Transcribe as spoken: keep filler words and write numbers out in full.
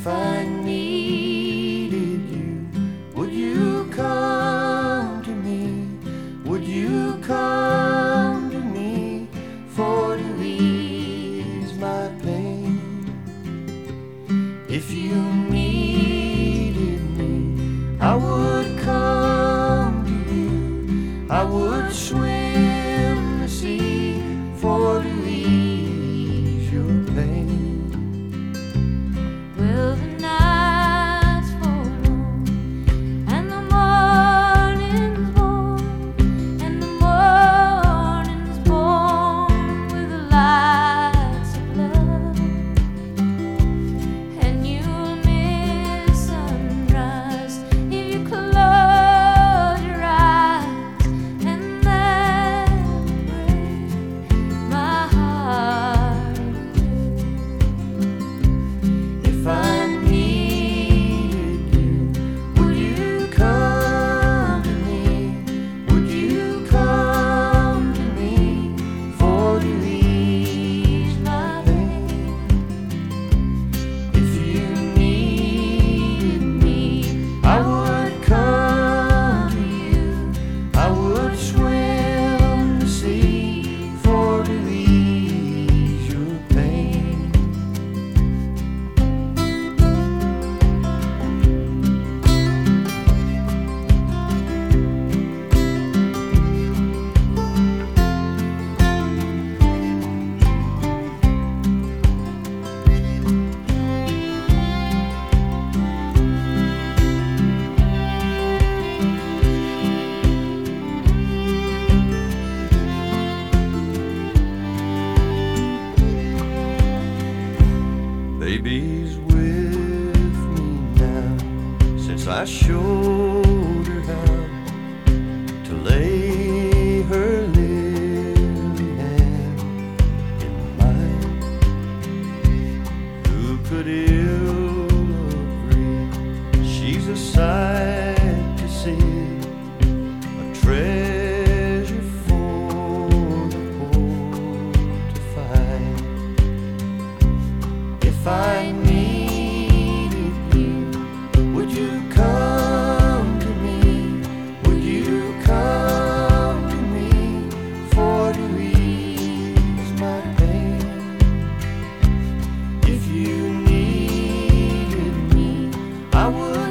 If I needed you, would you come to me? Would you come to me for to ease my pain? If you needed me, I would come to you. I would swim the sea for to ease your pain. Well, the night's fall long, and the morning's born, and the morning's born with the lights of love, and you'll miss sunrise if you close your eyes, and that will break my heart in two. If I needed you, would you come to me? Would you come to me for to ease my pain? If you needed me, I would come to you. I would swim the sea for to ease your pain. Baby's with me now, since I showed her how to lay her lily hand in mine. Who could ill agree? She's a sight to see, a treasure for the poor to find. If I needed you, would you come to me? Would you come to me for to ease my pain? If you needed me, I would